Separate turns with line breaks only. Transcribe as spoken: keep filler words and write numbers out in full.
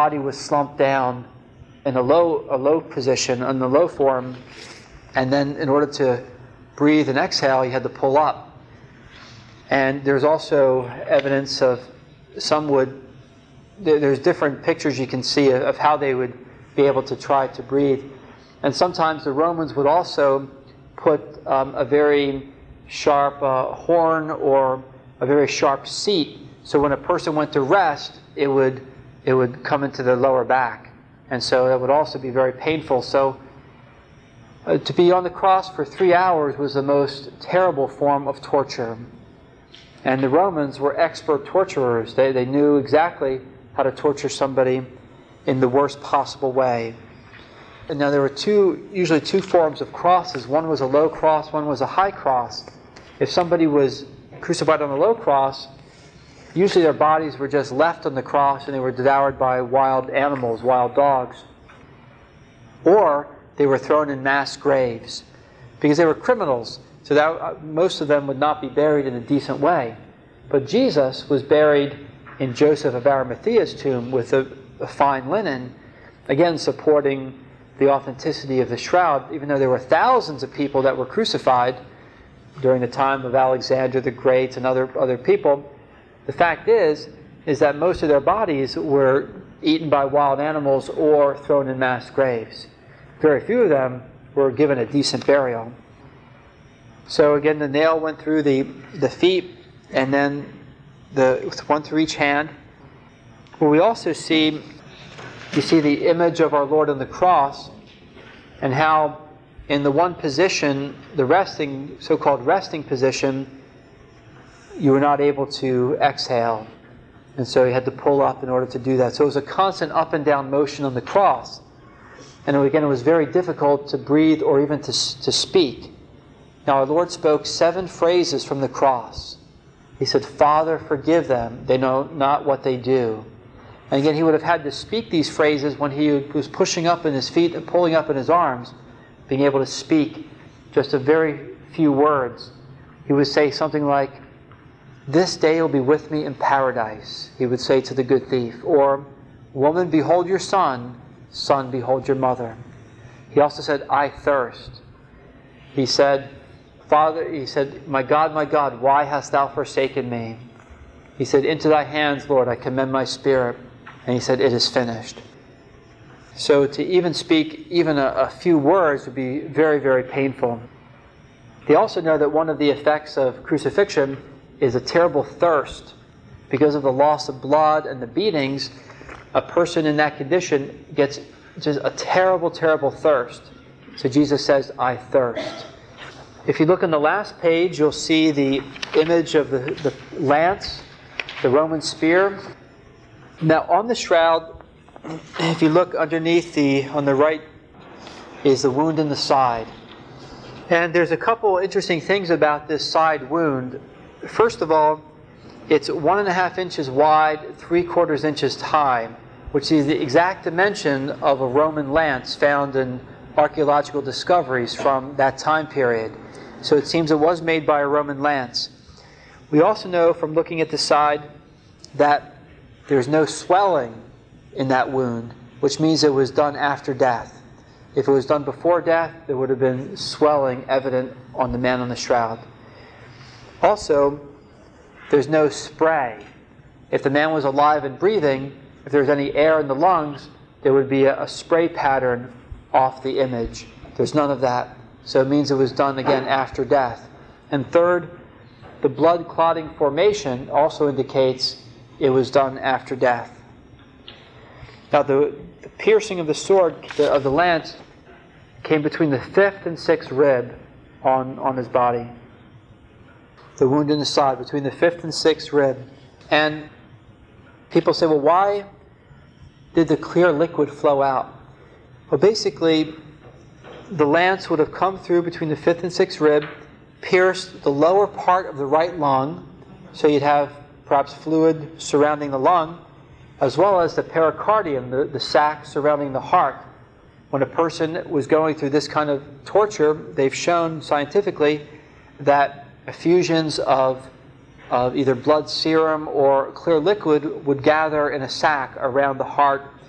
body was slumped down in a low, a low position, in the low form, and then in order to breathe and exhale, you had to pull up. And there's also evidence of some would, there's different pictures you can see of how they would be able to try to breathe. And sometimes the Romans would also put um, a very sharp uh, horn or a very sharp seat, so when a person went to rest, it would it would come into the lower back, and so that would also be very painful. So uh, to be on the cross for three hours was the most terrible form of torture. And the Romans were expert torturers. They they knew exactly how to torture somebody in the worst possible way. And now there were two, usually two forms of crosses. One was a low cross, one was a high cross. If somebody was crucified on the low cross, usually their bodies were just left on the cross and they were devoured by wild animals, wild dogs. Or they were thrown in mass graves because they were criminals. So that, uh, most of them would not be buried in a decent way. But Jesus was buried in Joseph of Arimathea's tomb with a, a fine linen, again supporting the authenticity of the shroud, even though there were thousands of people that were crucified during the time of Alexander the Great and other other people. The fact is, is that most of their bodies were eaten by wild animals or thrown in mass graves. Very few of them were given a decent burial. So again, the nail went through the, the feet, and then the one through each hand. But we also see, you see the image of our Lord on the cross, and how in the one position, the resting, so-called resting position, you were not able to exhale. And so you had to pull up in order to do that. So it was a constant up and down motion on the cross. And again, it was very difficult to breathe or even to, to speak. Now our Lord spoke seven phrases from the cross. He said, "Father, forgive them. They know not what they do." And again, he would have had to speak these phrases when he was pushing up in his feet and pulling up in his arms, being able to speak just a very few words. He would say something like, "This day you'll be with me in paradise," he would say to the good thief. Or, "Woman, behold your son. Son, behold your mother." He also said, "I thirst." He said, Father, he said, "My God, my God, why hast thou forsaken me?" He said, "Into thy hands, Lord, I commend my spirit." And he said, "It is finished." So to even speak even a, a few words would be very, very painful. They also know that one of the effects of crucifixion is a terrible thirst. Because of the loss of blood and the beatings, a person in that condition gets just a terrible, terrible thirst. So Jesus says, "I thirst." If you look on the last page, you'll see the image of the, the lance, the Roman spear. Now on the shroud, if you look underneath, the on the right is the wound in the side. And there's a couple interesting things about this side wound. First of all, it's one and a half inches wide, three quarters inches high, which is the exact dimension of a Roman lance found in archaeological discoveries from that time period. So it seems it was made by a Roman lance. We also know from looking at the side that there's no swelling in that wound, which means it was done after death. If it was done before death, there would have been swelling evident on the man on the shroud. Also, there's no spray. If the man was alive and breathing, if there was any air in the lungs, there would be a, a spray pattern off the image. There's none of that. So it means it was done again after death. And third, the blood clotting formation also indicates it was done after death. Now the, the piercing of the sword, the, of the lance, came between the fifth and sixth rib on, on his body. The wound in the side, between the fifth and sixth rib. And people say, well, why did the clear liquid flow out? Well, basically, the lance would have come through between the fifth and sixth rib, pierced the lower part of the right lung, so you'd have perhaps fluid surrounding the lung, as well as the pericardium, the, the sac surrounding the heart. When a person was going through this kind of torture, they've shown scientifically that effusions of, of either blood serum or clear liquid would gather in a sac around the heart